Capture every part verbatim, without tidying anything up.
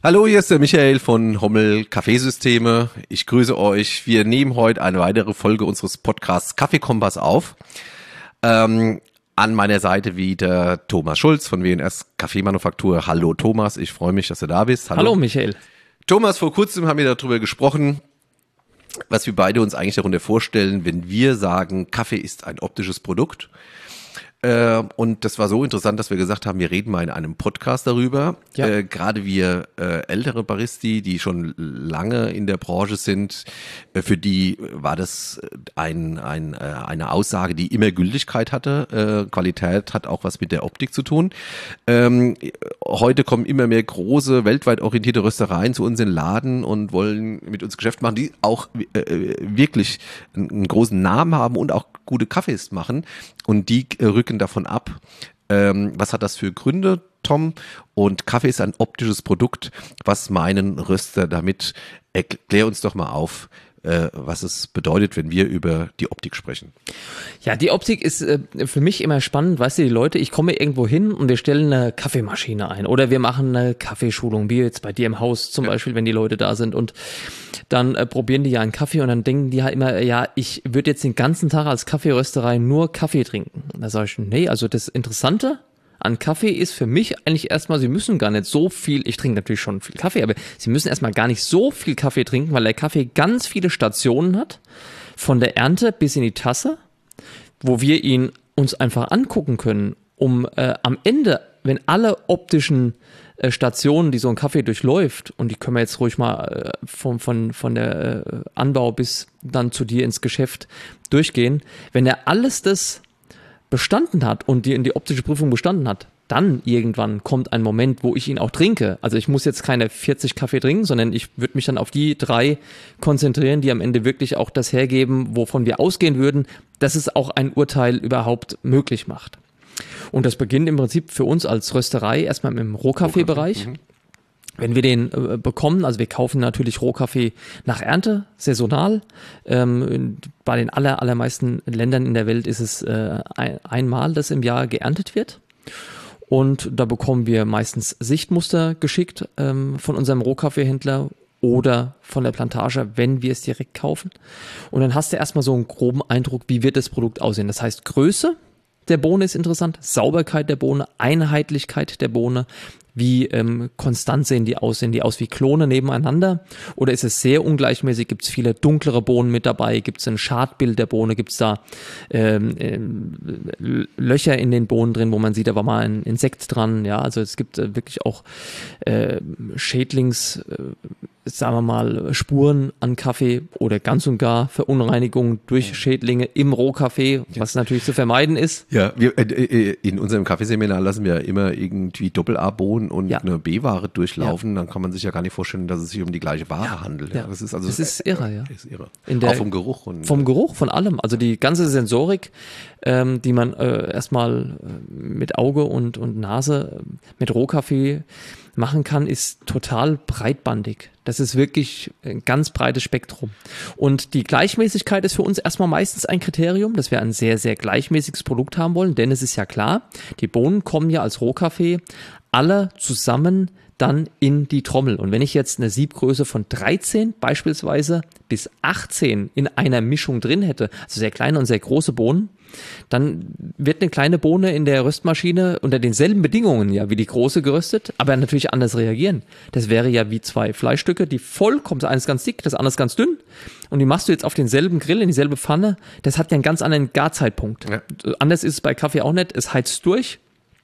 Hallo, hier ist der Michael von Hommel Kaffeesysteme. Ich grüße euch. Wir nehmen heute eine weitere Folge unseres Podcasts Kaffeekompass auf. Ähm, an meiner Seite wieder Thomas Schulz von W N S Kaffeemanufaktur. Hallo Thomas, ich freue mich, dass du da bist. Hallo, Hallo Michael. Thomas, vor kurzem haben wir darüber gesprochen, was wir beide uns eigentlich darunter vorstellen, wenn wir sagen, Kaffee ist ein optisches Produkt. Äh, und das war so interessant, dass wir gesagt haben, wir reden mal in einem Podcast darüber. Ja. Äh, gerade wir äh, ältere Baristi, die schon lange in der Branche sind, äh, für die war das ein, ein, äh, eine Aussage, die immer Gültigkeit hatte. Äh, Qualität hat auch was mit der Optik zu tun. Ähm, heute kommen immer mehr große, weltweit orientierte Röstereien zu uns in den Laden und wollen mit uns Geschäft machen, die auch äh, wirklich einen, einen großen Namen haben und auch gute Kaffees machen. Und die äh, rücken davon ab. Ähm, was hat das für Gründe, Tom? Und Kaffee ist ein optisches Produkt. Was meinen Röster damit? Erklär uns doch mal auf, äh, was es bedeutet, wenn wir über die Optik sprechen. Ja, die Optik ist äh, für mich immer spannend. Weißt du, die Leute, ich komme irgendwo hin und wir stellen eine Kaffeemaschine ein oder wir machen eine Kaffeeschulung, wie jetzt bei dir im Haus zum ja. Beispiel, wenn die Leute da sind und dann äh, probieren die ja einen Kaffee und dann denken die halt immer, ja, ich würde jetzt den ganzen Tag als Kaffeerösterei nur Kaffee trinken. Da sage ich, nee, also das Interessante an Kaffee ist für mich eigentlich erstmal, sie müssen gar nicht so viel, ich trinke natürlich schon viel Kaffee, aber sie müssen erstmal gar nicht so viel Kaffee trinken, weil der Kaffee ganz viele Stationen hat, von der Ernte bis in die Tasse, wo wir ihn uns einfach angucken können, um äh, am Ende, wenn alle optischen äh, Stationen, die so ein Kaffee durchläuft, und die können wir jetzt ruhig mal äh, von, von, von der äh, Anbau bis dann zu dir ins Geschäft durchgehen, wenn er alles das bestanden hat und die in die optische Prüfung bestanden hat, dann irgendwann kommt ein Moment, wo ich ihn auch trinke. Also ich muss jetzt keine vierzig Kaffee trinken, sondern ich würde mich dann auf die drei konzentrieren, die am Ende wirklich auch das hergeben, wovon wir ausgehen würden, dass es auch ein Urteil überhaupt möglich macht. Und das beginnt im Prinzip für uns als Rösterei erstmal im Rohkaffeebereich. Mhm. Wenn wir den äh, bekommen, also wir kaufen natürlich Rohkaffee nach Ernte, saisonal. Ähm, bei den aller, allermeisten Ländern in der Welt ist es äh, ein, einmal, das im Jahr geerntet wird. Und da bekommen wir meistens Sichtmuster geschickt ähm, von unserem Rohkaffeehändler oder von der Plantage, wenn wir es direkt kaufen. Und dann hast du erstmal so einen groben Eindruck, wie wird das Produkt aussehen. Das heißt, Größe der Bohne ist interessant, Sauberkeit der Bohne, Einheitlichkeit der Bohne. Wie ähm, konstant sehen die aus? Sehen die aus wie Klone nebeneinander? Oder ist es sehr ungleichmäßig? Gibt es viele dunklere Bohnen mit dabei? Gibt es ein Schadbild der Bohne? Gibt es da ähm, ähm, Löcher in den Bohnen drin, wo man sieht, da war mal ein Insekt dran? Ja, also es gibt äh, wirklich auch äh, Schädlings, äh, sagen wir mal, Spuren an Kaffee oder ganz und gar Verunreinigungen durch Schädlinge im Rohkaffee, was natürlich zu vermeiden ist. Ja, wir, äh, in unserem Kaffeeseminar lassen wir immer irgendwie Doppel-A-Bohnen und ja. eine B-Ware durchlaufen, ja. Dann kann man sich ja gar nicht vorstellen, dass es sich um die gleiche Ware ja. handelt. Ja. Das ist also das ist irre, ja. Ist irre. In der, auch vom Geruch. Und, vom Geruch, von allem. Also die ganze Sensorik, ähm, die man äh, erstmal äh, mit Auge und, und Nase äh, mit Rohkaffee machen kann, ist total breitbandig. Das ist wirklich ein ganz breites Spektrum. Und die Gleichmäßigkeit ist für uns erstmal meistens ein Kriterium, dass wir ein sehr, sehr gleichmäßiges Produkt haben wollen, denn es ist ja klar, die Bohnen kommen ja als Rohkaffee alle zusammen dann in die Trommel. Und wenn ich jetzt eine Siebgröße von dreizehn beispielsweise bis achtzehn in einer Mischung drin hätte, also sehr kleine und sehr große Bohnen, dann wird eine kleine Bohne in der Röstmaschine unter denselben Bedingungen ja wie die große geröstet, aber natürlich anders reagieren. Das wäre ja wie zwei Fleischstücke, die vollkommen, das eine ist ganz dick, das andere ist ganz dünn, und die machst du jetzt auf denselben Grill, in dieselbe Pfanne, das hat ja einen ganz anderen Garzeitpunkt. Ja. Anders ist es bei Kaffee auch nicht, es heizt durch.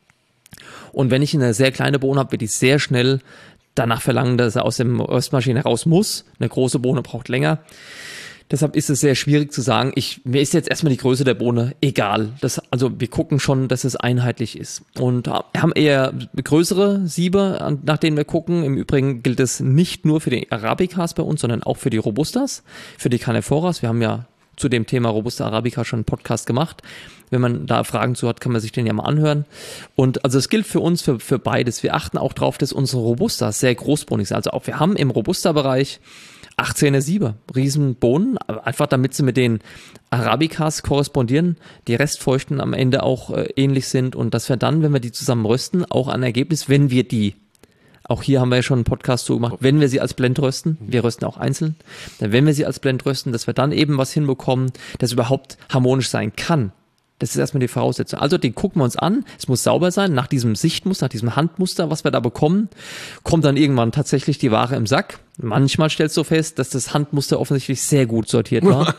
Und wenn ich eine sehr kleine Bohne habe, wird die sehr schnell danach verlangen, dass er aus der Röstmaschine raus muss. Eine große Bohne braucht länger. Deshalb ist es sehr schwierig zu sagen, ich, mir ist jetzt erstmal die Größe der Bohne egal. Das, also wir gucken schon, dass es einheitlich ist. Und haben eher größere Siebe, nach denen wir gucken. Im Übrigen gilt es nicht nur für die Arabicas bei uns, sondern auch für die Robustas, für die Caneforas. Wir haben ja zu dem Thema Robusta Arabica schon einen Podcast gemacht. Wenn man da Fragen zu hat, kann man sich den ja mal anhören. Und also es gilt für uns für, für beides. Wir achten auch darauf, dass unsere Robustas sehr großbohnig sind. Also auch wir haben im Robusta-Bereich achtzehner Siebe, Riesenbohnen, einfach damit sie mit den Arabicas korrespondieren, die Restfeuchten am Ende auch äh, ähnlich sind und dass wir dann, wenn wir die zusammen rösten, auch ein Ergebnis, wenn wir die Auch hier haben wir ja schon einen Podcast zu gemacht, wenn wir sie als Blend rösten, wir rösten auch einzeln, dann wenn wir sie als Blend rösten, dass wir dann eben was hinbekommen, das überhaupt harmonisch sein kann. Das ist erstmal die Voraussetzung. Also den gucken wir uns an, es muss sauber sein, nach diesem Sichtmuster, nach diesem Handmuster, was wir da bekommen, kommt dann irgendwann tatsächlich die Ware im Sack. Manchmal stellst du fest, dass das Handmuster offensichtlich sehr gut sortiert war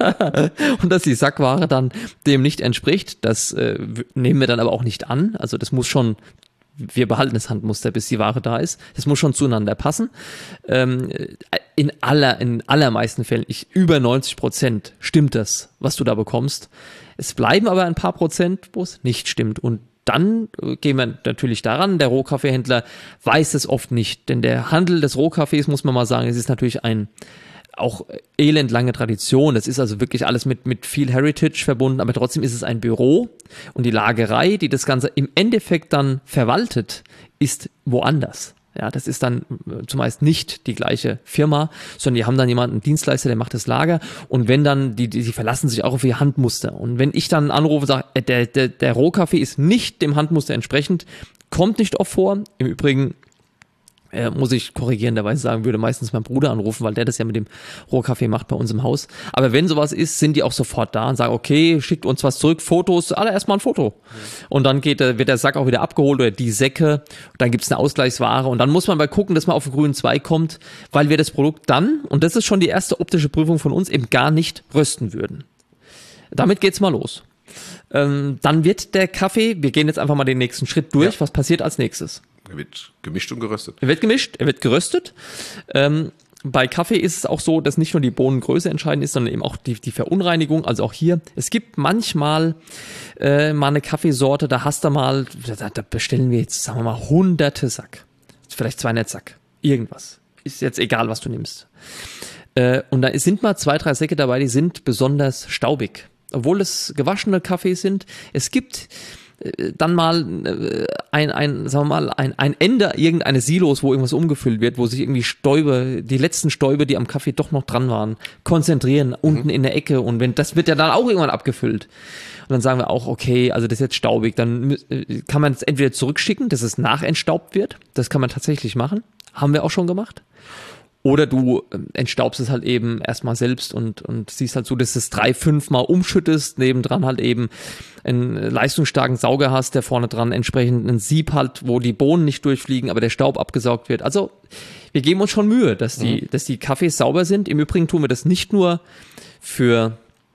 und dass die Sackware dann dem nicht entspricht. Das äh, nehmen wir dann aber auch nicht an. Also das muss schon, wir behalten das Handmuster, bis die Ware da ist. Das muss schon zueinander passen. Ähm, in aller, in allermeisten Fällen, ich, über neunzig Prozent stimmt das, was du da bekommst. Es bleiben aber ein paar Prozent, wo es nicht stimmt. Und dann gehen wir natürlich daran, der Rohkaffeehändler weiß es oft nicht. Denn der Handel des Rohkaffees, muss man mal sagen, es ist natürlich ein auch elendlange Tradition. Das ist also wirklich alles mit, mit viel Heritage verbunden, aber trotzdem ist es ein Büro. Und die Lagerei, die das Ganze im Endeffekt dann verwaltet, ist woanders. Ja, das ist dann zumeist nicht die gleiche Firma, sondern die haben dann jemanden, einen Dienstleister, der macht das Lager. Und wenn dann, die, die, die verlassen sich auch auf ihr Handmuster. Und wenn ich dann anrufe und sage, der, der, der Rohkaffee ist nicht dem Handmuster entsprechend, kommt nicht oft vor. Im Übrigen äh, muss ich korrigierenderweise sagen, würde meistens mein Bruder anrufen, weil der das ja mit dem Rohkaffee macht bei uns im Haus. Aber wenn sowas ist, sind die auch sofort da und sagen, okay, schickt uns was zurück, Fotos, allererst mal ein Foto. Ja. Und dann geht, wird der Sack auch wieder abgeholt oder die Säcke, dann gibt's eine Ausgleichsware und dann muss man mal gucken, dass man auf den grünen Zweig kommt, weil wir das Produkt dann, und das ist schon die erste optische Prüfung von uns, eben gar nicht rösten würden. Damit geht's mal los. Ähm, dann wird der Kaffee, wir gehen jetzt einfach mal den nächsten Schritt durch, ja. Was passiert als nächstes? Er wird gemischt und geröstet. Er wird gemischt, er wird geröstet. Ähm, bei Kaffee ist es auch so, dass nicht nur die Bohnengröße entscheidend ist, sondern eben auch die, die Verunreinigung. Also auch hier, es gibt manchmal äh, mal eine Kaffeesorte, da hast du mal, da, da bestellen wir jetzt, sagen wir mal, hunderte Sack. Vielleicht zweihundert Sack. Irgendwas. Ist jetzt egal, was du nimmst. Äh, und da sind mal zwei, drei Säcke dabei, die sind besonders staubig. Obwohl es gewaschene Kaffees sind. Es gibt dann mal ein, ein, sagen wir mal, ein, ein Ende irgendeines Silos, wo irgendwas umgefüllt wird, wo sich irgendwie Stäube, die letzten Stäube, die am Kaffee doch noch dran waren, konzentrieren, mhm. unten in der Ecke. Und wenn das wird ja dann auch irgendwann abgefüllt. Und dann sagen wir auch, okay, also das ist jetzt staubig. Dann kann man es entweder zurückschicken, dass es nachentstaubt wird. Das kann man tatsächlich machen. Haben wir auch schon gemacht. Oder du entstaubst es halt eben erstmal selbst und, und siehst halt so, dass du es drei, fünf Mal umschüttest, nebendran halt eben einen leistungsstarken Sauger hast, der vorne dran entsprechend ein Sieb hat, wo die Bohnen nicht durchfliegen, aber der Staub abgesaugt wird. Also wir geben uns schon Mühe, dass die, mhm. dass die Kaffees sauber sind. Im Übrigen tun wir das nicht nur für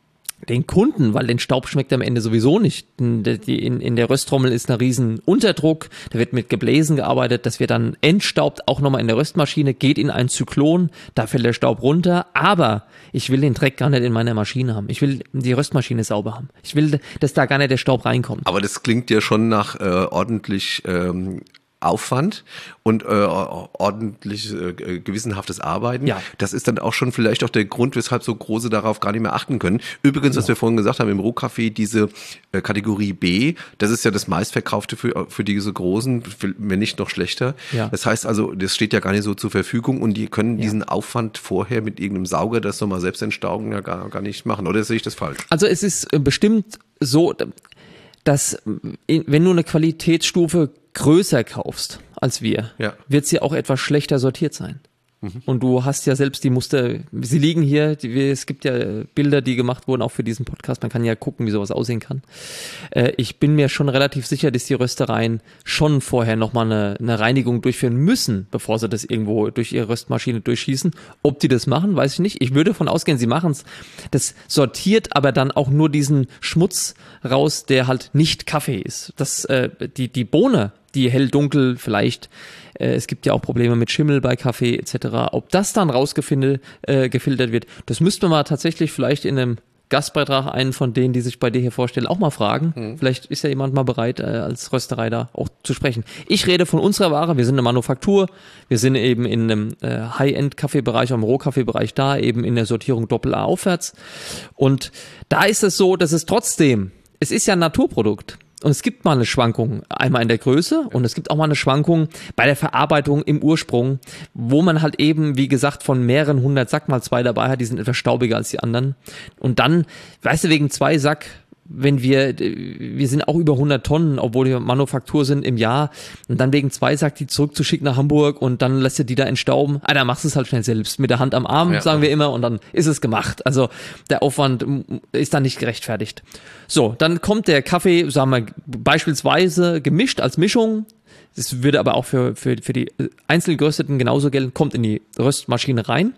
den Kunden, weil den Staub schmeckt am Ende sowieso nicht. In, in, in der Rösttrommel ist ein riesen Unterdruck, da wird mit Gebläsen gearbeitet, das wird dann entstaubt, auch nochmal in der Röstmaschine, geht in ein Zyklon, da fällt der Staub runter, aber ich will den Dreck gar nicht in meiner Maschine haben. Ich will die Röstmaschine sauber haben. Ich will, dass da gar nicht der Staub reinkommt. Aber das klingt ja schon nach äh, ordentlich ähm Aufwand und äh, ordentlich äh, gewissenhaftes Arbeiten. Ja. Das ist dann auch schon vielleicht auch der Grund, weshalb so Große darauf gar nicht mehr achten können. Übrigens, was ja. wir vorhin gesagt haben, im Rohkaffee diese äh, Kategorie B, das ist ja das meistverkaufte für, für diese Großen, wenn nicht noch schlechter. Ja. Das heißt also, das steht ja gar nicht so zur Verfügung und die können ja. diesen Aufwand vorher mit irgendeinem Sauger, das nochmal selbst entstauben, ja gar, gar nicht machen. Oder sehe ich das falsch? Also es ist bestimmt so, dass wenn du eine Qualitätsstufe größer kaufst als wir, ja. wird sie auch etwas schlechter sortiert sein. Mhm. Und du hast ja selbst die Muster, sie liegen hier, die, es gibt ja Bilder, die gemacht wurden, auch für diesen Podcast, man kann ja gucken, wie sowas aussehen kann. Äh, ich bin mir schon relativ sicher, dass die Röstereien schon vorher nochmal eine, eine Reinigung durchführen müssen, bevor sie das irgendwo durch ihre Röstmaschine durchschießen. Ob die das machen, weiß ich nicht. Ich würde davon ausgehen, sie machen es. Das sortiert aber dann auch nur diesen Schmutz raus, der halt nicht Kaffee ist. Das, äh, die, die Bohne, die hell-dunkel vielleicht, äh, es gibt ja auch Probleme mit Schimmel bei Kaffee et cetera. Ob das dann rausgefiltert äh, gefiltert wird, das müsste man mal tatsächlich vielleicht in einem Gastbeitrag, einen von denen, die sich bei dir hier vorstellen, auch mal fragen. Mhm. Vielleicht ist ja jemand mal bereit, äh, als Rösterei da auch zu sprechen. Ich rede von unserer Ware, wir sind eine Manufaktur, wir sind eben in einem äh, High-End-Kaffeebereich, im Rohkaffeebereich da, eben in der Sortierung Doppel-A aufwärts. Und da ist es so, dass es trotzdem, es ist ja ein Naturprodukt. Und es gibt mal eine Schwankung, einmal in der Größe und es gibt auch mal eine Schwankung bei der Verarbeitung im Ursprung, wo man halt eben, wie gesagt, von mehreren hundert Sack mal zwei dabei hat, die sind etwas staubiger als die anderen. Und dann, weißt du, wegen zwei Sack wenn wir, wir sind auch über hundert Tonnen, obwohl wir Manufaktur sind im Jahr, und dann wegen zwei sagt die zurückzuschicken nach Hamburg und dann lässt du die da entstauben, ah, dann machst du es halt schnell selbst, mit der Hand am Arm, ja, sagen wir immer, und dann ist es gemacht. Also der Aufwand ist dann nicht gerechtfertigt. So, dann kommt der Kaffee, sagen wir beispielsweise gemischt als Mischung, das würde aber auch für, für, für die einzeln gerösteten genauso gelten, kommt in die Röstmaschine rein.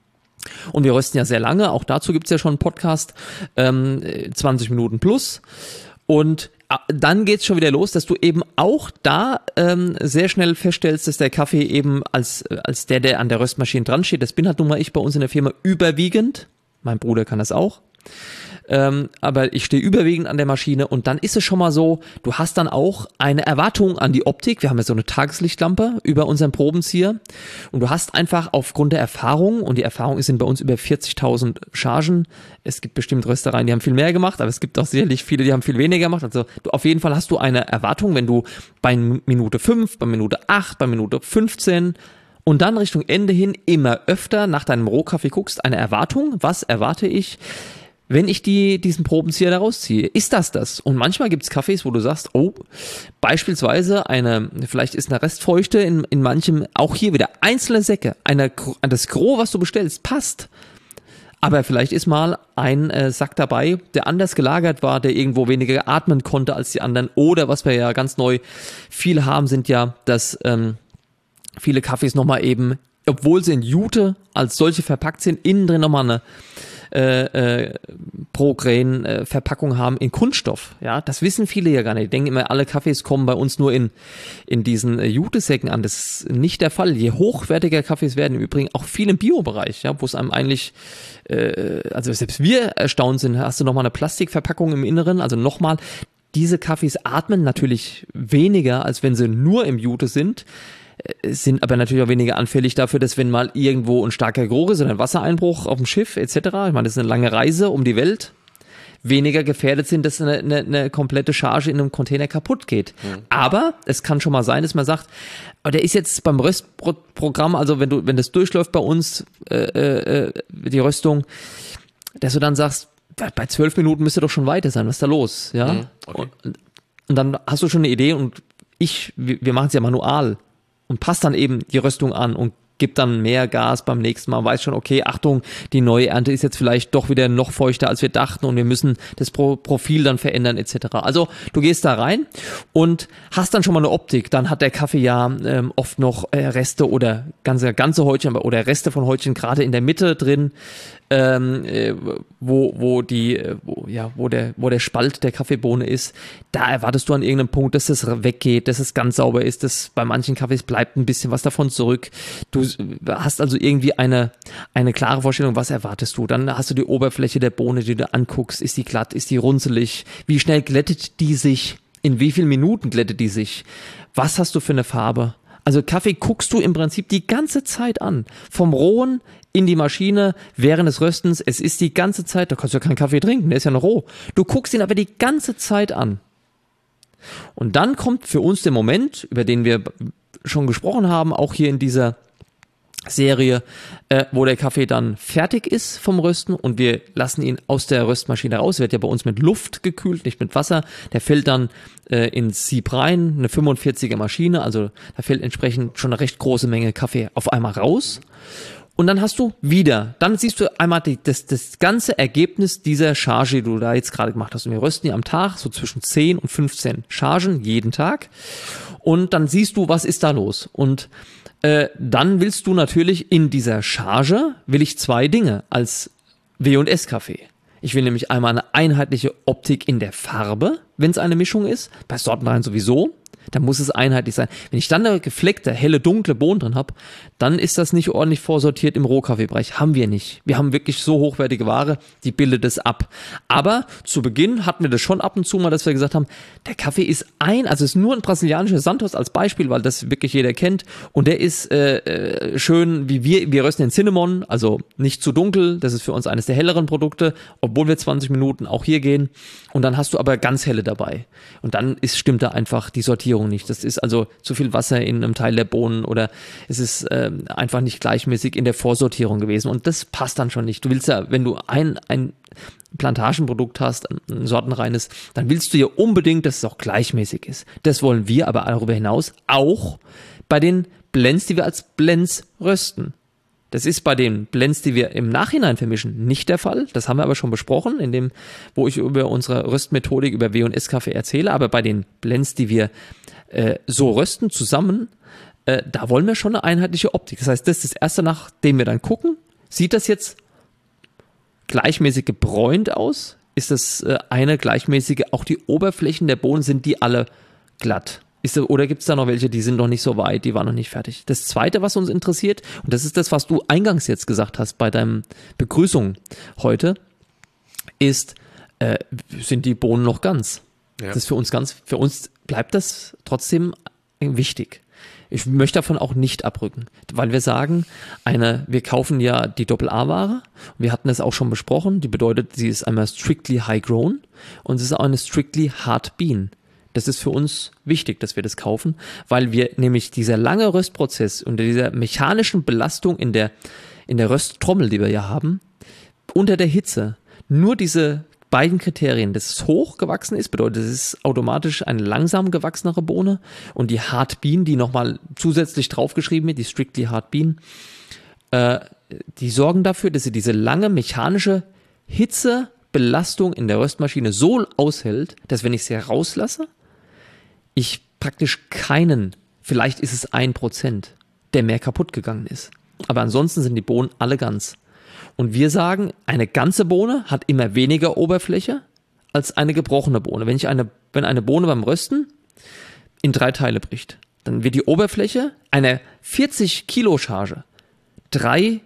Und wir rösten ja sehr lange, auch dazu gibt's ja schon einen Podcast, ähm, zwanzig Minuten plus. Und dann geht's schon wieder los, dass du eben auch da ähm, sehr schnell feststellst, dass der Kaffee eben als, als der, der an der Röstmaschine dran steht, das bin halt nun mal ich bei uns in der Firma überwiegend, mein Bruder kann das auch, Ähm, aber ich stehe überwiegend an der Maschine und dann ist es schon mal so, du hast dann auch eine Erwartung an die Optik. Wir haben ja so eine Tageslichtlampe über unseren Probenzieher und du hast einfach aufgrund der Erfahrung, und die Erfahrung sind bei uns über vierzigtausend Chargen. Es gibt bestimmt Röstereien, die haben viel mehr gemacht, aber es gibt auch sicherlich viele, die haben viel weniger gemacht. Also du, auf jeden Fall hast du eine Erwartung, wenn du bei Minute fünf, bei Minute acht, bei Minute fünfzehn und dann Richtung Ende hin immer öfter nach deinem Rohkaffee guckst, eine Erwartung, was erwarte ich, wenn ich die, diesen Probenzieher da rausziehe? Ist das das? Und manchmal gibt es Kaffees, wo du sagst, oh, beispielsweise eine, vielleicht ist eine Restfeuchte in, in manchem, auch hier wieder einzelne Säcke, eine, das Gros, was du bestellst, passt. Aber vielleicht ist mal ein äh, Sack dabei, der anders gelagert war, der irgendwo weniger atmen konnte als die anderen. Oder was wir ja ganz neu viel haben, sind ja, dass ähm, viele Kaffees nochmal eben, obwohl sie in Jute als solche verpackt sind, innen drin nochmal eine Äh, äh, Pro-Grain äh, Verpackung haben in Kunststoff. Ja, das wissen viele ja gar nicht. Die denken immer, alle Kaffees kommen bei uns nur in in diesen äh, Jutesäcken an. Das ist nicht der Fall. Je hochwertiger Kaffees werden, im Übrigen auch viel im Bio-Bereich, ja, wo es einem eigentlich, äh, also selbst wir erstaunt sind, hast du nochmal eine Plastikverpackung im Inneren, also nochmal, diese Kaffees atmen natürlich weniger, als wenn sie nur im Jute sind, sind aber natürlich auch weniger anfällig dafür, dass wenn mal irgendwo ein starker Geruch ist oder ein Wassereinbruch auf dem Schiff et cetera, ich meine, das ist eine lange Reise um die Welt, weniger gefährdet sind, dass eine, eine, eine komplette Charge in einem Container kaputt geht. Mhm. Aber es kann schon mal sein, dass man sagt, aber der ist jetzt beim Röstprogramm, also wenn du, wenn das durchläuft bei uns, äh, äh, die Röstung, dass du dann sagst, bei zwölf Minuten müsste doch schon weiter sein, was ist da los? Ja? Mhm. Okay. Und, und dann hast du schon eine Idee und ich, wir, wir machen es ja manual. Und passt dann eben die Röstung an und gibt dann mehr Gas beim nächsten Mal, weiß schon, okay, Achtung, die neue Ernte ist jetzt vielleicht doch wieder noch feuchter, als wir dachten und wir müssen das Pro- Profil dann verändern et cetera. Also du gehst da rein und hast dann schon mal eine Optik. Dann hat der Kaffee ja ähm, oft noch äh, Reste oder ganze, ganze Häutchen oder Reste von Häutchen gerade in der Mitte drin, ähm, äh, wo wo die äh, wo, ja wo der wo der Spalt der Kaffeebohne ist. Da erwartest du an irgendeinem Punkt, dass das weggeht, dass es ganz sauber ist. Dass bei manchen Kaffees bleibt ein bisschen was davon zurück. Du hast also irgendwie eine eine klare Vorstellung, was erwartest du. Dann hast du die Oberfläche der Bohne, die du anguckst. Ist die glatt? Ist die runzelig? Wie schnell glättet die sich? In wie vielen Minuten glättet die sich? Was hast du für eine Farbe? Also Kaffee guckst du im Prinzip die ganze Zeit an. Vom Rohen in die Maschine während des Röstens. Es ist die ganze Zeit, da kannst du ja keinen Kaffee trinken, der ist ja noch roh. Du guckst ihn aber die ganze Zeit an. Und dann kommt für uns der Moment, über den wir schon gesprochen haben, auch hier in dieser Serie, äh, wo der Kaffee dann fertig ist vom Rösten und wir lassen ihn aus der Röstmaschine raus. Wird ja bei uns mit Luft gekühlt, nicht mit Wasser. Der fällt dann äh, ins Sieb rein, eine fünfundvierziger Maschine, also da fällt entsprechend schon eine recht große Menge Kaffee auf einmal raus. Und dann hast du wieder, dann siehst du einmal die, das, das ganze Ergebnis dieser Charge, die du da jetzt gerade gemacht hast. Und wir rösten die am Tag so zwischen zehn und fünfzehn Chargen jeden Tag. Und dann siehst du, was ist da los. Und äh, dann willst du natürlich in dieser Charge, will ich zwei Dinge als W und S-Kaffee. Ich will nämlich einmal eine einheitliche Optik in der Farbe, wenn es eine Mischung ist. Bei Sortenreihen sowieso. Da muss es einheitlich sein. Wenn ich dann da gefleckte, helle, dunkle Bohnen drin habe, dann ist das nicht ordentlich vorsortiert im Rohkaffeebereich. Haben wir nicht. Wir haben wirklich so hochwertige Ware, die bildet es ab. Aber zu Beginn hatten wir das schon ab und zu mal, dass wir gesagt haben, der Kaffee ist ein, also es ist nur ein brasilianischer Santos als Beispiel, weil das wirklich jeder kennt. Und der ist äh, äh, schön, wie wir, wir rösten den Cinnamon, also nicht zu dunkel. Das ist für uns eines der helleren Produkte, obwohl wir zwanzig Minuten auch hier gehen. Und dann hast du aber ganz helle dabei. Und dann ist, stimmt da einfach die Sortierung Vorsortierung nicht. Das ist also zu viel Wasser in einem Teil der Bohnen oder es ist äh, einfach nicht gleichmäßig in der Vorsortierung gewesen und das passt dann schon nicht. Du willst ja, wenn du ein, ein Plantagenprodukt hast, ein sortenreines, dann willst du ja unbedingt, dass es auch gleichmäßig ist. Das wollen wir aber darüber hinaus auch bei den Blends, die wir als Blends rösten. Das ist bei den Blends, die wir im Nachhinein vermischen, nicht der Fall. Das haben wir aber schon besprochen, in dem, wo ich über unsere Röstmethodik, über W und S-Kaffee erzähle. Aber bei den Blends, die wir äh, so rösten zusammen, äh, da wollen wir schon eine einheitliche Optik. Das heißt, das ist das Erste, nach dem wir dann gucken. Sieht das jetzt gleichmäßig gebräunt aus? Ist das äh, eine gleichmäßige, auch die Oberflächen der Bohnen, sind die alle glatt? Ist, oder gibt es da noch welche, die sind noch nicht so weit, die waren noch nicht fertig? Das Zweite, was uns interessiert, und das ist das, was du eingangs jetzt gesagt hast bei deinem Begrüßung heute, ist, äh, sind die Bohnen noch ganz? Ja. Das ist für uns ganz, für uns bleibt das trotzdem wichtig. Ich möchte davon auch nicht abrücken, weil wir sagen, eine, wir kaufen ja die Doppel-A-Ware, wir hatten das auch schon besprochen, die bedeutet, sie ist einmal strictly high grown und sie ist auch eine strictly hard bean. Das ist für uns wichtig, dass wir das kaufen, weil wir nämlich dieser lange Röstprozess unter dieser mechanischen Belastung in der, in der Rösttrommel, die wir ja haben, unter der Hitze, nur diese beiden Kriterien, dass es hoch gewachsen ist, bedeutet, es ist automatisch eine langsam gewachsenere Bohne und die Hard Bean, die nochmal zusätzlich draufgeschrieben wird, die Strictly Hard Bean, äh, die sorgen dafür, dass sie diese lange mechanische Hitzebelastung in der Röstmaschine so aushält, dass wenn ich sie rauslasse, ich praktisch keinen, vielleicht ist es ein Prozent, der mehr kaputt gegangen ist. Aber ansonsten sind die Bohnen alle ganz. Und wir sagen, eine ganze Bohne hat immer weniger Oberfläche als eine gebrochene Bohne. Wenn ich eine, wenn eine Bohne beim Rösten in drei Teile bricht, dann wird die Oberfläche einer vierzig Kilo Charge drei,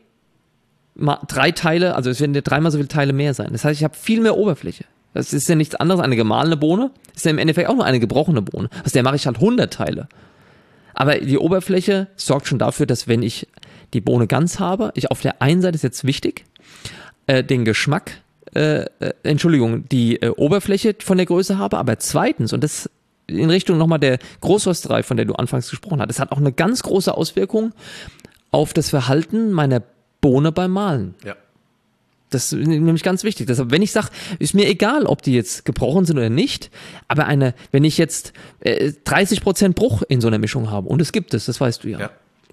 drei Teile, also es werden dreimal so viele Teile mehr sein. Das heißt, ich habe viel mehr Oberfläche. Das ist ja nichts anderes. Eine gemahlene Bohne ist ja im Endeffekt auch nur eine gebrochene Bohne. Aus der mache ich halt hundert Teile. Aber die Oberfläche sorgt schon dafür, dass wenn ich die Bohne ganz habe, ich auf der einen Seite ist jetzt wichtig, äh, den Geschmack, äh, äh, Entschuldigung, die äh, Oberfläche von der Größe habe, aber zweitens, und das in Richtung nochmal der Großrösterei, von der du anfangs gesprochen hast, das hat auch eine ganz große Auswirkung auf das Verhalten meiner Bohne beim Mahlen. Ja. Das ist nämlich ganz wichtig. Deshalb, wenn ich sage, ist mir egal, ob die jetzt gebrochen sind oder nicht, aber eine, wenn ich jetzt äh, dreißig Prozent Bruch in so einer Mischung habe, und es gibt es, das weißt du ja. ja.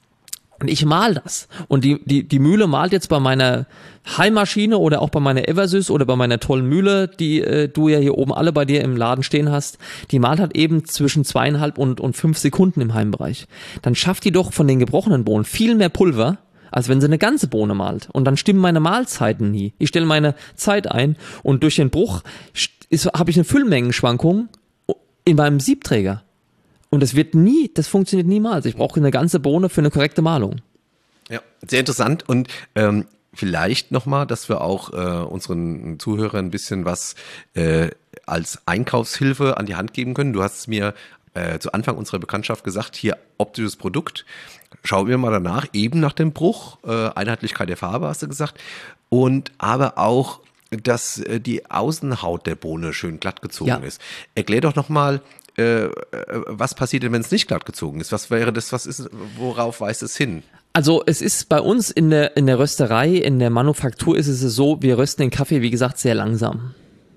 Und ich mal das. Und die, die, die Mühle malt jetzt bei meiner Heimmaschine oder auch bei meiner Eversys oder bei meiner tollen Mühle, die äh, du ja hier oben alle bei dir im Laden stehen hast, die malt halt eben zwischen zweieinhalb und, und fünf Sekunden im Heimbereich. Dann schafft die doch von den gebrochenen Bohnen viel mehr Pulver, als wenn sie eine ganze Bohne malt. Und dann stimmen meine Mahlzeiten nie. Ich stelle meine Zeit ein und durch den Bruch habe ich eine Füllmengenschwankung in meinem Siebträger. Und das wird nie, das funktioniert niemals. Ich brauche eine ganze Bohne für eine korrekte Mahlung. Ja, sehr interessant. Und ähm, vielleicht nochmal, dass wir auch äh, unseren Zuhörern ein bisschen was äh, als Einkaufshilfe an die Hand geben können. Du hast es mir äh, zu Anfang unserer Bekanntschaft gesagt, hier optisches Produkt. Schauen wir mal danach, eben nach dem Bruch, äh, Einheitlichkeit der Farbe hast du gesagt. Und aber auch, dass äh, die Außenhaut der Bohne schön glatt gezogen ja. ist. Erklär doch nochmal, Äh, was passiert denn, wenn es nicht glatt gezogen ist? Was wäre das, was ist, worauf weist es hin? Also es ist bei uns in der, in der Rösterei, in der Manufaktur ist es so, wir rösten den Kaffee, wie gesagt, sehr langsam.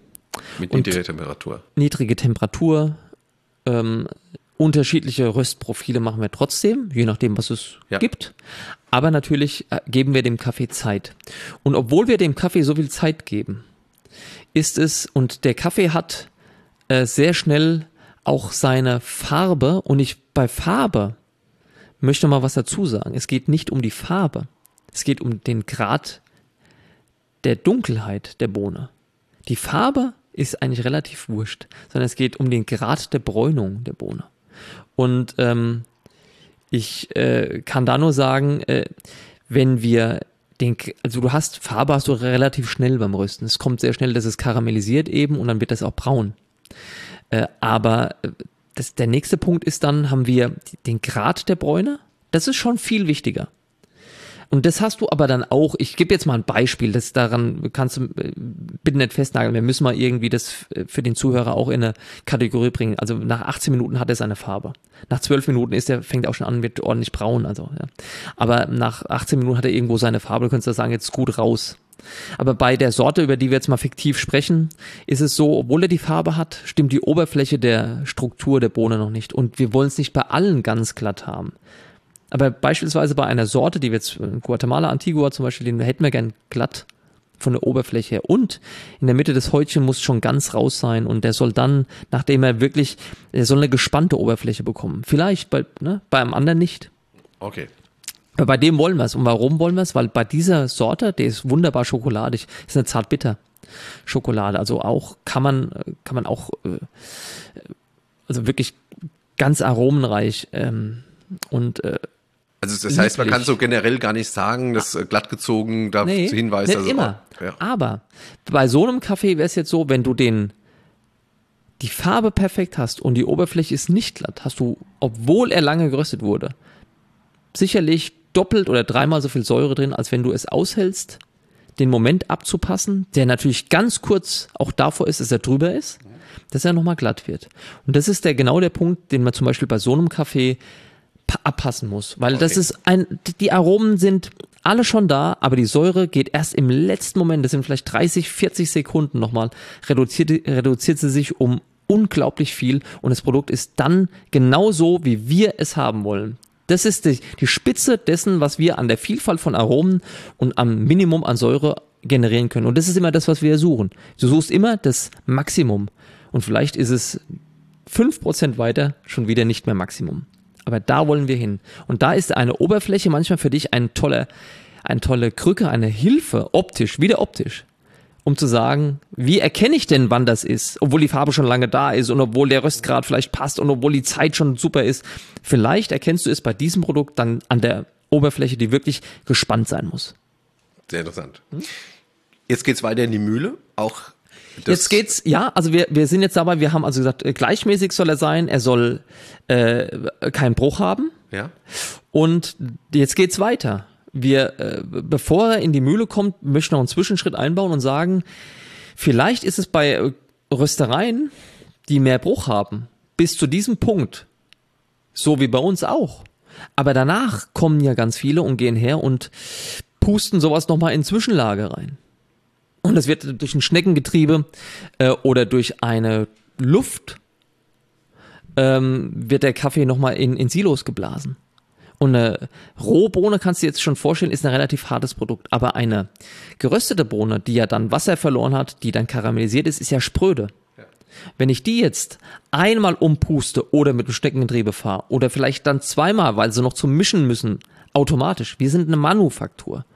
Mit niedriger Temperatur. Niedrige Temperatur, ähm, unterschiedliche Röstprofile machen wir trotzdem, je nachdem, was es ja. gibt. Aber natürlich äh, geben wir dem Kaffee Zeit. Und obwohl wir dem Kaffee so viel Zeit geben, ist es, und der Kaffee hat äh, sehr schnell auch seine Farbe, und ich bei Farbe möchte mal was dazu sagen. Es geht nicht um die Farbe. Es geht um den Grad der Dunkelheit der Bohne. Die Farbe ist eigentlich relativ wurscht, sondern es geht um den Grad der Bräunung der Bohne. Und ähm, ich äh, kann da nur sagen, äh, wenn wir den, also du hast, Farbe hast du relativ schnell beim Rösten. Es kommt sehr schnell, dass es karamellisiert eben und dann wird das auch braun. Äh, aber das, der nächste Punkt ist dann, haben wir den Grad der Bräune. Das ist schon viel wichtiger. Und das hast du aber dann auch, ich gebe jetzt mal ein Beispiel, das daran kannst du bitte nicht festnageln, wir müssen mal irgendwie das für den Zuhörer auch in eine Kategorie bringen. Also nach achtzehn Minuten hat er seine Farbe. Nach zwölf Minuten ist er, fängt er auch schon an, wird ordentlich braun. Also, ja. Aber nach achtzehn Minuten hat er irgendwo seine Farbe, du könntest da sagen, jetzt gut raus. Aber bei der Sorte, über die wir jetzt mal fiktiv sprechen, ist es so, obwohl er die Farbe hat, stimmt die Oberfläche der Struktur der Bohne noch nicht. Und wir wollen es nicht bei allen ganz glatt haben. Aber beispielsweise bei einer Sorte, die wir jetzt in Guatemala, Antigua zum Beispiel, den hätten wir gern glatt von der Oberfläche her. Und in der Mitte des Häutchen muss schon ganz raus sein und der soll dann, nachdem er wirklich, er soll eine gespannte Oberfläche bekommen. Vielleicht, bei, ne, bei einem anderen nicht. Okay. Aber bei dem wollen wir es. Und warum wollen wir es? Weil bei dieser Sorte, der ist wunderbar schokoladig, ist eine zartbitter Schokolade. Also auch kann man, kann man auch, also wirklich ganz aromenreich ähm, und äh, Also das heißt, man kann so generell gar nicht sagen, dass äh, glattgezogen darauf nee, hinweist. nicht Also, immer. ja. Aber bei so einem Kaffee wäre es jetzt so, wenn du den die Farbe perfekt hast und die Oberfläche ist nicht glatt, hast du, obwohl er lange geröstet wurde, sicherlich doppelt oder dreimal so viel Säure drin, als wenn du es aushältst, den Moment abzupassen, der natürlich ganz kurz auch davor ist, dass er drüber ist, dass er nochmal glatt wird. Und das ist der genau der Punkt, den man zum Beispiel bei so einem Kaffee abpassen muss, weil okay. das ist ein, die Aromen sind alle schon da, aber die Säure geht erst im letzten Moment, das sind vielleicht dreißig, vierzig Sekunden nochmal, reduziert, reduziert sie sich um unglaublich viel und das Produkt ist dann genau so, wie wir es haben wollen. Das ist die, die Spitze dessen, was wir an der Vielfalt von Aromen und am Minimum an Säure generieren können. Und das ist immer das, was wir suchen. Du suchst immer das Maximum und vielleicht ist es fünf Prozent weiter schon wieder nicht mehr Maximum. Aber da wollen wir hin. Und da ist eine Oberfläche manchmal für dich ein toller, eine tolle Krücke, eine Hilfe, optisch, wieder optisch, um zu sagen, wie erkenne ich denn, wann das ist, obwohl die Farbe schon lange da ist und obwohl der Röstgrad vielleicht passt und obwohl die Zeit schon super ist. Vielleicht erkennst du es bei diesem Produkt dann an der Oberfläche, die wirklich gespannt sein muss. Sehr interessant. Jetzt geht's weiter in die Mühle, auch das Jetzt geht's, ja, also wir, wir sind jetzt dabei, wir haben also gesagt, gleichmäßig soll er sein, er soll äh, keinen Bruch haben. Ja. Und jetzt geht's weiter. Wir, äh, bevor er in die Mühle kommt, möchten wir noch einen Zwischenschritt einbauen und sagen, vielleicht ist es bei Röstereien, die mehr Bruch haben, bis zu diesem Punkt, so wie bei uns auch. Aber danach kommen ja ganz viele und gehen her und pusten sowas nochmal in Zwischenlage rein. Und das wird durch ein Schneckengetriebe äh, oder durch eine Luft ähm, wird der Kaffee nochmal in, in Silos geblasen. Und eine Rohbohne, kannst du dir jetzt schon vorstellen, ist ein relativ hartes Produkt. Aber eine geröstete Bohne, die ja dann Wasser verloren hat, die dann karamellisiert ist, ist ja spröde. Ja. Wenn ich die jetzt einmal umpuste oder mit dem Schneckengetriebe fahre oder vielleicht dann zweimal, weil sie noch zum Mischen müssen, automatisch, wir sind eine Manufaktur,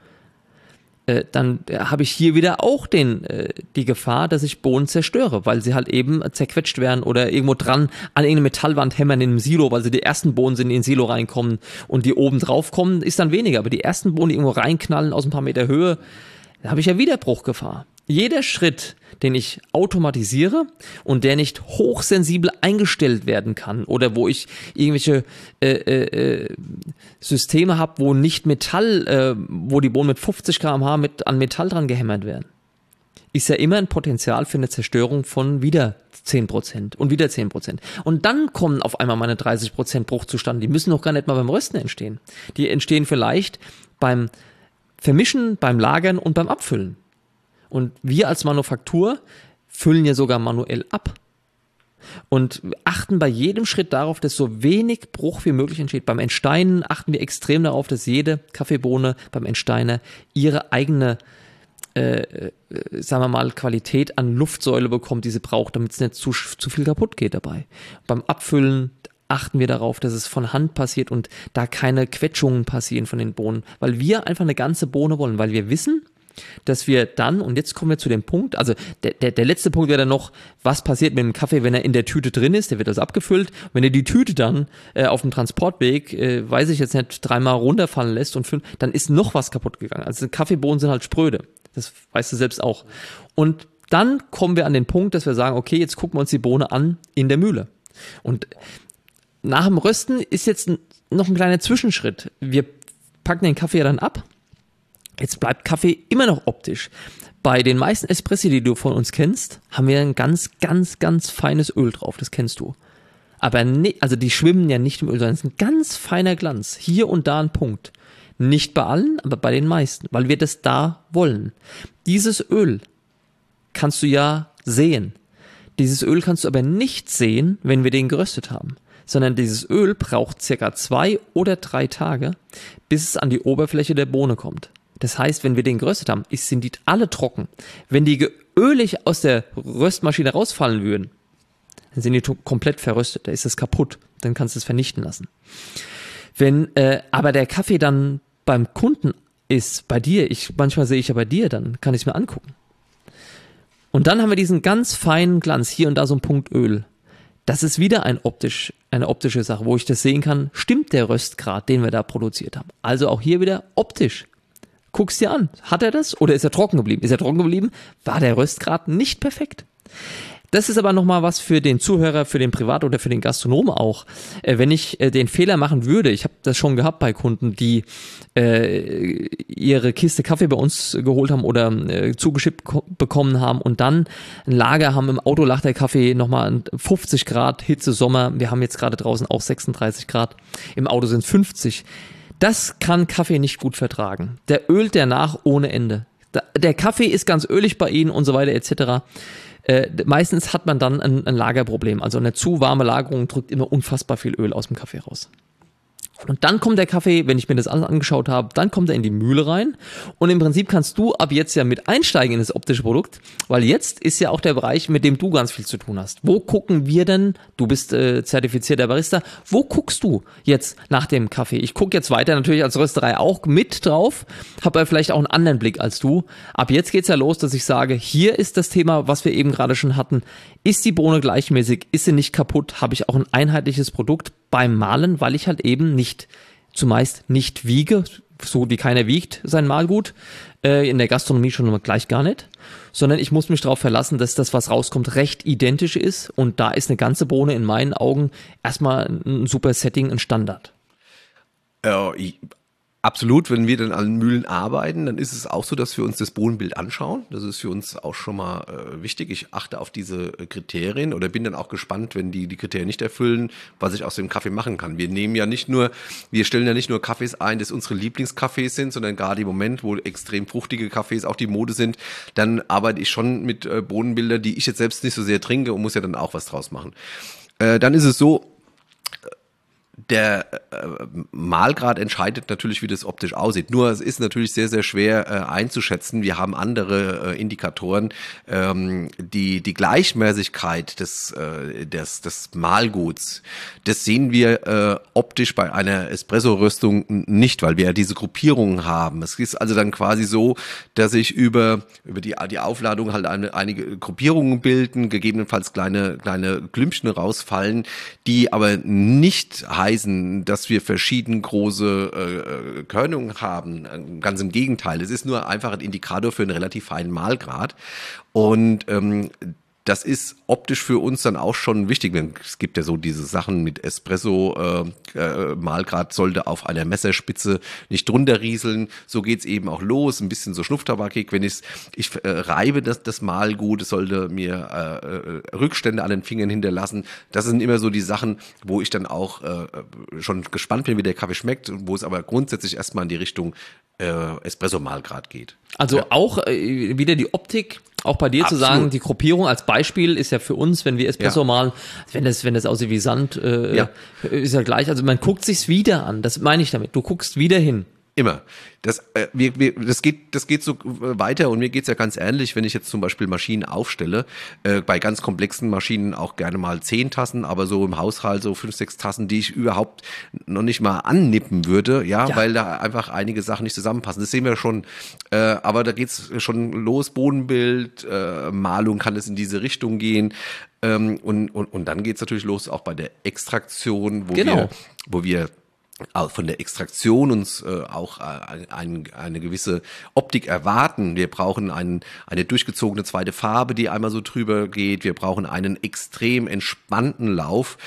dann habe ich hier wieder auch den, die Gefahr, dass ich Bohnen zerstöre, weil sie halt eben zerquetscht werden oder irgendwo dran an irgendeine Metallwand hämmern in einem Silo, weil sie die ersten Bohnen sind, die in den Silo reinkommen und die oben drauf kommen, ist dann weniger. Aber die ersten Bohnen, die irgendwo reinknallen aus ein paar Meter Höhe, da habe ich ja wieder Bruchgefahr. Jeder Schritt, den ich automatisiere und der nicht hochsensibel eingestellt werden kann oder wo ich irgendwelche äh, äh, Systeme habe, wo nicht Metall, äh, wo die Bohnen mit fünfzig Kilometer pro Stunde mit, an Metall dran gehämmert werden, ist ja immer ein Potenzial für eine Zerstörung von wieder zehn Prozent und wieder zehn Prozent. Und dann kommen auf einmal meine dreißig Prozent Bruch zustande. Die müssen noch gar nicht mal beim Rösten entstehen. Die entstehen vielleicht beim Vermischen, beim Lagern und beim Abfüllen. Und wir als Manufaktur füllen ja sogar manuell ab und achten bei jedem Schritt darauf, dass so wenig Bruch wie möglich entsteht. Beim Entsteinen achten wir extrem darauf, dass jede Kaffeebohne beim Entsteiner ihre eigene, äh, äh, sagen wir mal, Qualität an Luftsäule bekommt, die sie braucht, damit es nicht zu, zu viel kaputt geht dabei. Beim Abfüllen achten wir darauf, dass es von Hand passiert und da keine Quetschungen passieren von den Bohnen, weil wir einfach eine ganze Bohne wollen, weil wir wissen, dass wir dann, und jetzt kommen wir zu dem Punkt, also der, der, der letzte Punkt wäre dann noch, was passiert mit dem Kaffee, wenn er in der Tüte drin ist, der wird also abgefüllt, wenn er die Tüte dann äh, auf dem Transportweg, äh, weiß ich jetzt nicht, dreimal runterfallen lässt und fünf, dann ist noch was kaputt gegangen. Also Kaffeebohnen sind halt spröde, das weißt du selbst auch. Und dann kommen wir an den Punkt, dass wir sagen, okay, jetzt gucken wir uns die Bohne an in der Mühle. Und nach dem Rösten ist jetzt noch ein kleiner Zwischenschritt. Wir packen den Kaffee ja dann ab Jetzt bleibt Kaffee immer noch optisch. Bei den meisten Espressi, die du von uns kennst, haben wir ein ganz, ganz, ganz feines Öl drauf. Das kennst du. Aber ne, also die schwimmen ja nicht im Öl, sondern es ist ein ganz feiner Glanz. Hier und da ein Punkt. Nicht bei allen, aber bei den meisten, weil wir das da wollen. Dieses Öl kannst du ja sehen. Dieses Öl kannst du aber nicht sehen, wenn wir den geröstet haben. Sondern dieses Öl braucht circa zwei oder drei Tage, bis es an die Oberfläche der Bohne kommt. Das heißt, wenn wir den geröstet haben, sind die alle trocken. Wenn die ölig aus der Röstmaschine rausfallen würden, dann sind die komplett verröstet, da ist es kaputt, dann kannst du es vernichten lassen. Wenn äh, aber der Kaffee dann beim Kunden ist, bei dir, ich manchmal sehe ich ja bei dir, dann kann ich es mir angucken. Und dann haben wir diesen ganz feinen Glanz, hier und da so ein Punkt Öl. Das ist wieder ein optisch, eine optische Sache, wo ich das sehen kann, stimmt der Röstgrad, den wir da produziert haben. Also auch hier wieder optisch. Guck's dir an. Hat er das oder ist er trocken geblieben? Ist er trocken geblieben? War der Röstgrad nicht perfekt? Das ist aber nochmal was für den Zuhörer, für den Privat- oder für den Gastronom auch. Äh, wenn ich äh, den Fehler machen würde, ich habe das schon gehabt bei Kunden, die äh, ihre Kiste Kaffee bei uns geholt haben oder äh, zugeschickt bekommen haben und dann ein Lager haben, im Auto lag der Kaffee nochmal fünfzig Grad, Hitze, Sommer, wir haben jetzt gerade draußen auch sechsunddreißig Grad, im Auto sind es fünfzig. Das kann Kaffee nicht gut vertragen. Der ölt der nach ohne Ende. Der Kaffee ist ganz ölig bei Ihnen und so weiter et cetera. Äh, meistens hat man dann ein, ein Lagerproblem. Also eine zu warme Lagerung drückt immer unfassbar viel Öl aus dem Kaffee raus. Und dann kommt der Kaffee, wenn ich mir das alles angeschaut habe, dann kommt er in die Mühle rein und im Prinzip kannst du ab jetzt ja mit einsteigen in das optische Produkt, weil jetzt ist ja auch der Bereich, mit dem du ganz viel zu tun hast. Wo gucken wir denn, du bist äh, zertifizierter Barista, wo guckst du jetzt nach dem Kaffee? Ich gucke jetzt weiter natürlich als Rösterei auch mit drauf, habe aber vielleicht auch einen anderen Blick als du. Ab jetzt geht's ja los, dass ich sage, hier ist das Thema, was wir eben gerade schon hatten. Ist die Bohne gleichmäßig? Ist sie nicht kaputt? Habe ich auch ein einheitliches Produkt beim Mahlen, weil ich halt eben nicht, zumeist nicht wiege, so wie keiner wiegt sein Mahlgut, äh, in der Gastronomie schon mal gleich gar nicht, sondern ich muss mich darauf verlassen, dass das, was rauskommt, recht identisch ist und da ist eine ganze Bohne in meinen Augen erstmal ein super Setting, ein Standard. Äh, ich Absolut, wenn wir dann an Mühlen arbeiten, dann ist es auch so, dass wir uns das Bohnenbild anschauen. Das ist für uns auch schon mal äh, wichtig. Ich achte auf diese äh, Kriterien oder bin dann auch gespannt, wenn die die Kriterien nicht erfüllen, was ich aus dem Kaffee machen kann. Wir nehmen ja nicht nur, wir stellen ja nicht nur Kaffees ein, dass unsere Lieblingskaffees sind, sondern gerade im Moment, wo extrem fruchtige Kaffees auch die Mode sind, dann arbeite ich schon mit äh, Bohnenbildern, die ich jetzt selbst nicht so sehr trinke und muss ja dann auch was draus machen. Äh, dann ist es so, der äh, Mahlgrad entscheidet natürlich, wie das optisch aussieht. Nur es ist natürlich sehr, sehr schwer äh, einzuschätzen. Wir haben andere äh, Indikatoren. Ähm, die die Gleichmäßigkeit des, äh, des, des Mahlguts, das sehen wir äh, optisch bei einer Espresso-Röstung nicht, weil wir ja diese Gruppierungen haben. Es ist also dann quasi so, dass sich über über die die Aufladung halt eine, einige Gruppierungen bilden, gegebenenfalls kleine kleine Klümpchen rausfallen, die aber nicht heißen, dass wir verschieden große äh, Körnungen haben. Ganz im Gegenteil. Es ist nur einfach ein Indikator für einen relativ feinen Mahlgrad. Und ähm, das ist optisch für uns dann auch schon wichtig. Es gibt ja so diese Sachen mit Espresso, äh, äh, Mahlgrad sollte auf einer Messerspitze nicht drunter rieseln. So geht's eben auch los, ein bisschen so schnupftabakig. Wenn ich's, ich äh, reibe das, das Mahlgut, es sollte mir äh, Rückstände an den Fingern hinterlassen. Das sind immer so die Sachen, wo ich dann auch äh, schon gespannt bin, wie der Kaffee schmeckt, wo es aber grundsätzlich erstmal in die Richtung äh, Espresso-Mahlgrad geht. Also ja. auch äh, wieder die Optik, auch bei dir Absolut. zu sagen, die Gruppierung als Beispiel ist ja für uns, wenn wir Espresso Ja. malen, wenn das, wenn das aussieht wie Sand, äh, Ja. ist ja gleich. Also man guckt sich's wieder an. Das meine ich damit. Du guckst wieder hin. Immer. Das, äh, wir, wir, das geht, das geht so weiter und mir geht's ja ganz ähnlich, wenn ich jetzt zum Beispiel Maschinen aufstelle, äh, bei ganz komplexen Maschinen auch gerne mal zehn Tassen, aber so im Haushalt so fünf, sechs Tassen, die ich überhaupt noch nicht mal annippen würde, ja, Ja. weil da einfach einige Sachen nicht zusammenpassen. Das sehen wir schon, äh, aber da geht's schon los, Bodenbild, äh, Malung kann es in diese Richtung gehen. Ähm, und, und, und dann geht's natürlich los auch bei der Extraktion, wo Genau. wir, wo wir auch von der Extraktion uns äh, auch äh, ein, eine gewisse Optik erwarten. Wir brauchen einen, eine durchgezogene zweite Farbe, die einmal so drüber geht. Wir brauchen einen extrem entspannten Lauf.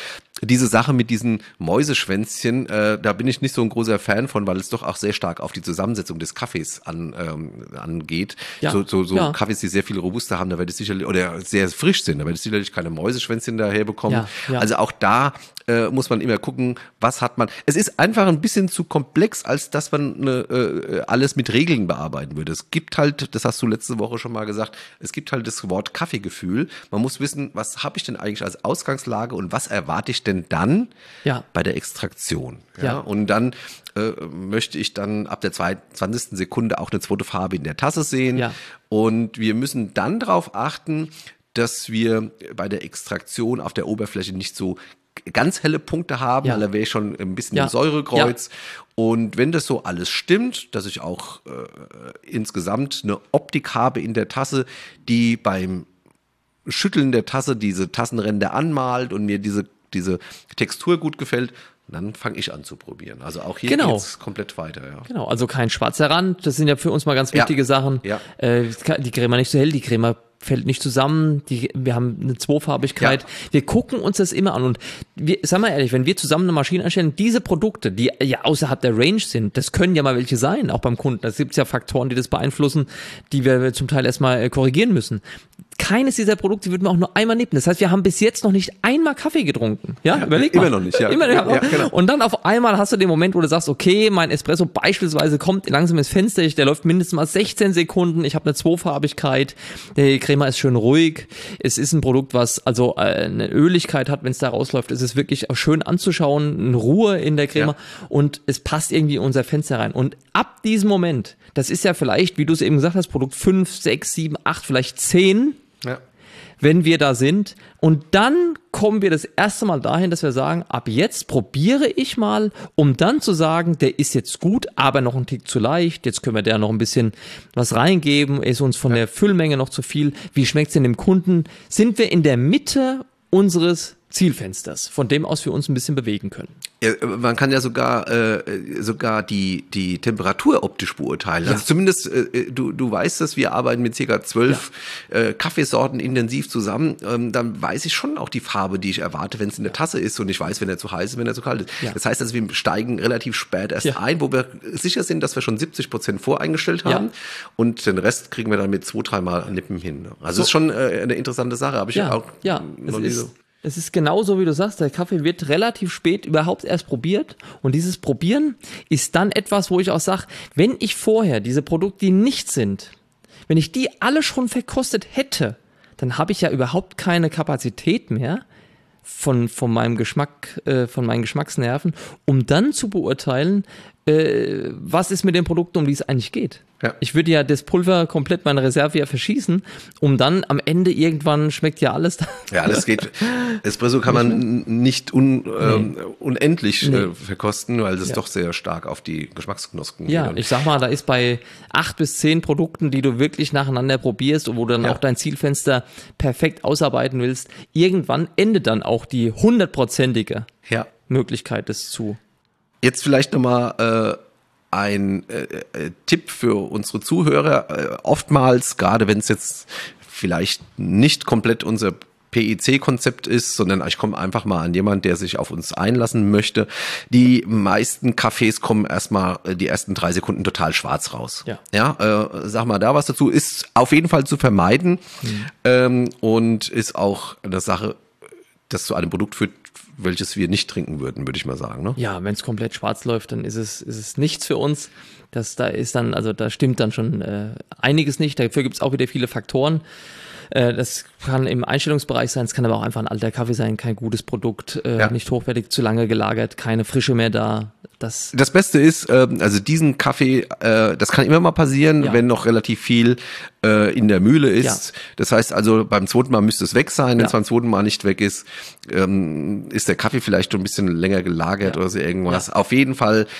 diese Sache mit diesen Mäuseschwänzchen, äh, da bin ich nicht so ein großer Fan von, weil es doch auch sehr stark auf die Zusammensetzung des Kaffees an, ähm, angeht. Ja. So, so, so Ja. Kaffees, die sehr viel robuster haben, da werde ich sicherlich, oder sehr frisch sind, da werde ich sicherlich keine Mäuseschwänzchen daher bekommen. Ja, ja. Also auch da äh, muss man immer gucken, was hat man. Es ist einfach ein bisschen zu komplex, als dass man eine, äh, alles mit Regeln bearbeiten würde. Es gibt halt, das hast du letzte Woche schon mal gesagt, es gibt halt das Wort Kaffeegefühl. Man muss wissen, was habe ich denn eigentlich als Ausgangslage und was erwarte ich denn dann Ja. bei der Extraktion. Ja? Ja. Und dann äh, möchte ich dann ab der zwanzigsten Sekunde auch eine zweite Farbe in der Tasse sehen. Ja. Und wir müssen dann darauf achten, dass wir bei der Extraktion auf der Oberfläche nicht so ganz helle Punkte haben, Ja. weil da wäre ich schon ein bisschen Ja. im Säurekreuz. Und wenn das so alles stimmt, dass ich auch äh, insgesamt eine Optik habe in der Tasse, die beim Schütteln der Tasse diese Tassenränder anmalt und mir diese, diese Textur gut gefällt, dann fange ich an zu probieren. Also auch hier Genau. geht's komplett weiter. Ja. Genau, also kein schwarzer Rand, das sind ja für uns mal ganz Ja. wichtige Sachen. Ja. Äh, die Crema nicht so hell, die Crema fällt nicht zusammen, die, wir haben eine Zweifarbigkeit. Ja. Wir gucken uns das immer an und wir, sagen wir ehrlich, wenn wir zusammen eine Maschine einstellen, diese Produkte, die ja außerhalb der Range sind, das können ja mal welche sein, auch beim Kunden. Es gibt ja Faktoren, die das beeinflussen, die wir zum Teil erstmal äh, korrigieren müssen. Keines dieser Produkte wird mir auch nur einmal nippen. Das heißt, wir haben bis jetzt noch nicht einmal Kaffee getrunken. Ja, Ja, überleg mal. immer noch nicht, ja. Immer, ja, Ja, genau. Und dann auf einmal hast du den Moment, wo du sagst, okay, mein Espresso beispielsweise kommt langsam ins Fenster, der läuft mindestens mal sechzehn Sekunden, ich habe eine Zweifarbigkeit, die Crema ist schön ruhig. Es ist ein Produkt, was also äh, eine Öligkeit hat, wenn es da rausläuft. Es ist wirklich auch schön anzuschauen, eine Ruhe in der Crema Ja. und es passt irgendwie in unser Fenster rein. Und ab diesem Moment, das ist ja vielleicht, wie du es eben gesagt hast, Produkt fünf, sechs, sieben, acht, vielleicht zehn, Ja. wenn wir da sind. Und dann kommen wir das erste Mal dahin, dass wir sagen, ab jetzt probiere ich mal, um dann zu sagen, der ist jetzt gut, aber noch ein Tick zu leicht. Jetzt können wir da noch ein bisschen was reingeben. Ist uns von der Füllmenge noch zu viel. Wie schmeckt es denn dem Kunden? Sind wir in der Mitte unseres Zielfensters, von dem aus wir uns ein bisschen bewegen können? Ja, man kann ja sogar äh, sogar die die Temperatur optisch beurteilen. Ja. Also zumindest äh, du du weißt dass wir arbeiten mit ca. zwölf äh, Kaffeesorten intensiv zusammen. Ähm, dann weiß ich schon auch die Farbe, die ich erwarte, wenn es in der Tasse ist und ich weiß, wenn er zu heiß ist, wenn er zu kalt ist. Ja. Das heißt, also wir steigen relativ spät erst Ja. ein, wo wir sicher sind, dass wir schon siebzig Prozent voreingestellt Ja. haben und den Rest kriegen wir dann mit zwei, dreimal Nippen hin. Also So. ist schon äh, eine interessante Sache. Habe ich Ja, auch ja, es noch nie so. ist, es ist genauso, wie du sagst, der Kaffee wird relativ spät überhaupt erst probiert und dieses Probieren ist dann etwas, wo ich auch sage, wenn ich vorher diese Produkte, die nicht sind, wenn ich die alle schon verkostet hätte, dann habe ich ja überhaupt keine Kapazität mehr von, von meinem Geschmack, äh, von meinen Geschmacksnerven, um dann zu beurteilen, äh, was ist mit den Produkten, um die es eigentlich geht. Ja. Ich würde ja das Pulver komplett meine Reserve ja verschießen, um dann am Ende irgendwann schmeckt ja alles. Ja, das geht. Espresso kann man nicht un, ähm, unendlich Nee. äh, verkosten, weil das Ja. doch sehr stark auf die Geschmacksknospen Ja, geht. ich sag mal, da ist bei acht bis zehn Produkten, die du wirklich nacheinander probierst und wo du dann Ja. auch dein Zielfenster perfekt ausarbeiten willst, irgendwann endet dann auch die hundertprozentige Ja. Möglichkeit des zu. Jetzt vielleicht nochmal äh, ein äh, äh, Tipp für unsere Zuhörer. Äh, oftmals, gerade wenn es jetzt vielleicht nicht komplett unser P I C-Konzept ist, sondern ich komme einfach mal an jemand, der sich auf uns einlassen möchte. Die meisten Cafés kommen erstmal äh, die ersten drei Sekunden total schwarz raus. Ja. Ja, äh, sag mal da was dazu. Ist auf jeden Fall zu vermeiden ähm, und ist auch eine Sache, das zu einem Produkt führt, welches wir nicht trinken würden, würde ich mal sagen. Ne? Ja, wenn es komplett schwarz läuft, dann ist es, ist es nichts für uns. Das, da ist dann, also da stimmt dann schon äh, einiges nicht. Dafür gibt es auch wieder viele Faktoren. Äh, das kann im Einstellungsbereich sein, es kann aber auch einfach ein alter Kaffee sein, kein gutes Produkt, äh, Ja. nicht hochwertig, zu lange gelagert, keine Frische mehr da. Das, Das Beste ist, ähm, also diesen Kaffee, äh, das kann immer mal passieren, Ja. wenn noch relativ viel äh, in der Mühle ist. Ja. Das heißt also, beim zweiten Mal müsste es weg sein. Wenn Ja. es beim zweiten Mal nicht weg ist, ähm, ist der Kaffee vielleicht schon ein bisschen länger gelagert Ja. oder so irgendwas. Auf jeden Fall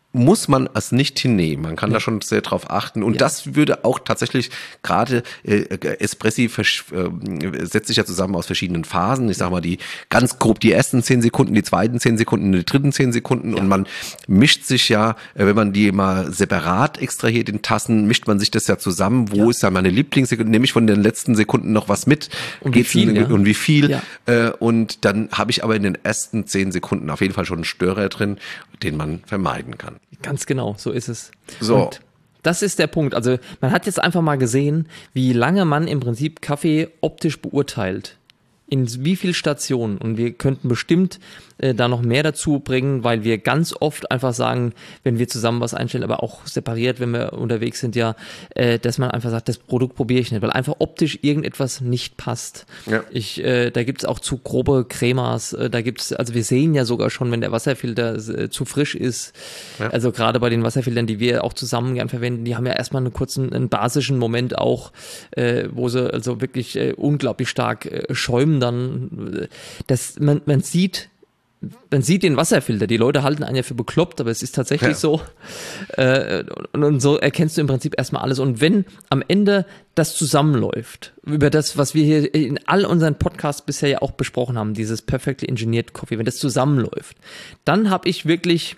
muss man es nicht hinnehmen. Man kann ja. da schon sehr drauf achten. Und ja. das würde auch tatsächlich gerade äh, Espressi äh, setzt sich ja zusammen aus verschiedenen Phasen. Ich sag mal, die ganz grob die ersten zehn Sekunden, die zweiten zehn Sekunden, die dritten zehn Sekunden. Ja. Und man mischt sich ja, äh, wenn man die mal separat extrahiert in Tassen, mischt man sich das ja zusammen. Wo ja. ist da meine Lieblingssekunde? Nehme ich von den letzten Sekunden noch was mit? Und wie viel? In, ja. Und wie viel? Ja. Äh, und dann habe ich aber in den ersten zehn Sekunden auf jeden Fall schon einen Störer drin, den man vermeiden kann. Ganz genau, so ist es. So. Und das ist der Punkt. Also man hat jetzt einfach mal gesehen, wie lange man im Prinzip Kaffee optisch beurteilt. In wie viel Stationen. Und wir könnten bestimmt äh, da noch mehr dazu bringen, weil wir ganz oft einfach sagen, wenn wir zusammen was einstellen, aber auch separiert, wenn wir unterwegs sind, ja, äh, dass man einfach sagt, das Produkt probiere ich nicht, weil einfach optisch irgendetwas nicht passt. Ja. Ich, äh, da gibt es auch zu grobe Cremas, äh, da gibt's, also wir sehen ja sogar schon, wenn der Wasserfilter äh, zu frisch ist, ja. also gerade bei den Wasserfiltern, die wir auch zusammen gern verwenden, die haben ja erstmal einen kurzen, einen basischen Moment auch, äh, wo sie also wirklich äh, unglaublich stark äh, schäumen dann, das, man, man sieht, man sieht den Wasserfilter, die Leute halten einen ja für bekloppt, aber es ist tatsächlich ja. so, äh, und, und so erkennst du im Prinzip erstmal alles. Und wenn am Ende das zusammenläuft, über das, was wir hier in all unseren Podcasts bisher ja auch besprochen haben, dieses Perfectly Engineered Coffee, wenn das zusammenläuft, dann habe ich wirklich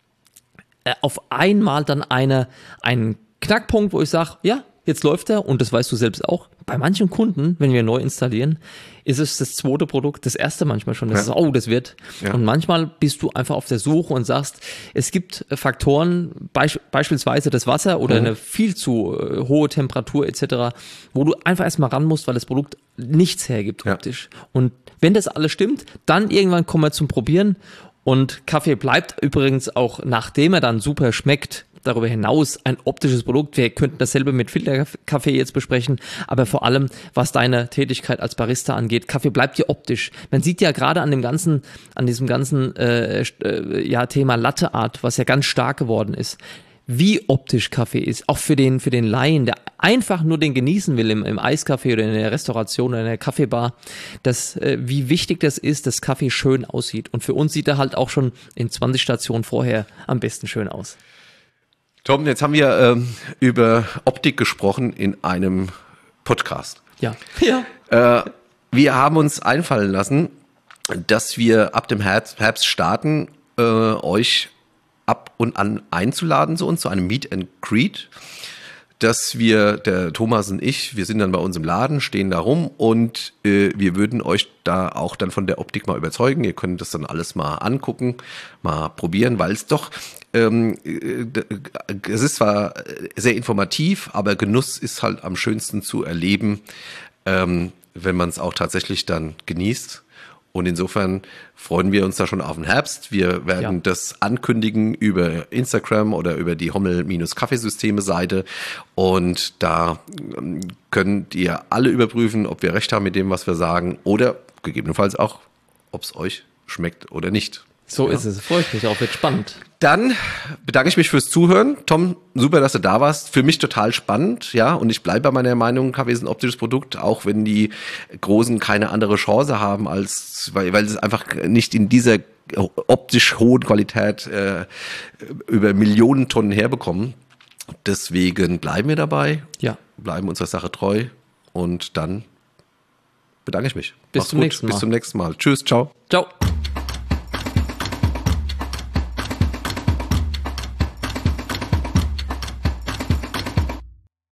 äh, auf einmal dann eine, einen Knackpunkt, wo ich sage, ja, jetzt läuft er, und das weißt du selbst auch, bei manchen Kunden, wenn wir neu installieren, ist es das zweite Produkt, das erste manchmal schon. Das ja. ist, oh, das wird. Ja. Und manchmal bist du einfach auf der Suche und sagst, es gibt Faktoren, beisch, beispielsweise das Wasser oder mhm. eine viel zu äh, hohe Temperatur et cetera, wo du einfach erstmal ran musst, weil das Produkt nichts hergibt ja. optisch. Und wenn das alles stimmt, dann irgendwann kommen wir zum Probieren. Und Kaffee bleibt übrigens auch, nachdem er dann super schmeckt, darüber hinaus ein optisches Produkt. Wir könnten dasselbe mit Filterkaffee jetzt besprechen, aber vor allem, was deine Tätigkeit als Barista angeht, Kaffee bleibt ja optisch. Man sieht ja gerade an dem ganzen, an diesem ganzen äh, äh, ja, Thema Latte Art, was ja ganz stark geworden ist, wie optisch Kaffee ist, auch für den, für den Laien, der einfach nur den genießen will im, im Eiscafé oder in der Restauration oder in der Kaffeebar, dass, äh, wie wichtig das ist, dass Kaffee schön aussieht. Und für uns sieht er halt auch schon in zwanzig Stationen vorher am besten schön aus. Tom, jetzt haben wir ähm, über Optik gesprochen in einem Podcast. Ja. ja. Äh, wir haben uns einfallen lassen, dass wir ab dem Herbst, Herbst starten, äh, euch ab und an einzuladen zu uns, zu einem Meet and Greet, dass wir, der Thomas und ich, wir sind dann bei uns im Laden, stehen da rum und äh, wir würden euch da auch dann von der Optik mal überzeugen. Ihr könnt das dann alles mal angucken, mal probieren, weil es doch, ähm, äh, es ist zwar sehr informativ, aber Genuss ist halt am schönsten zu erleben, ähm, wenn man es auch tatsächlich dann genießt. Und insofern freuen wir uns da schon auf den Herbst. Wir werden ja. das ankündigen über Instagram oder über die Hommel-Kaffeesysteme-Seite. Und da könnt ihr alle überprüfen, ob wir recht haben mit dem, was wir sagen. Oder gegebenenfalls auch, ob es euch schmeckt oder nicht. So ja. ist es. Freue ich mich auch. Wird spannend. Dann bedanke ich mich fürs Zuhören. Tom, super, dass du da warst. Für mich total spannend, ja. Und ich bleibe bei meiner Meinung, Kaffee ist ein optisches Produkt, auch wenn die Großen keine andere Chance haben, als weil, weil es einfach nicht in dieser optisch hohen Qualität äh, über Millionen Tonnen herbekommen. Deswegen bleiben wir dabei, ja. bleiben unserer Sache treu und dann bedanke ich mich. Bis Mach's zum gut. nächsten Mal. Bis zum nächsten Mal. Tschüss, ciao. Ciao.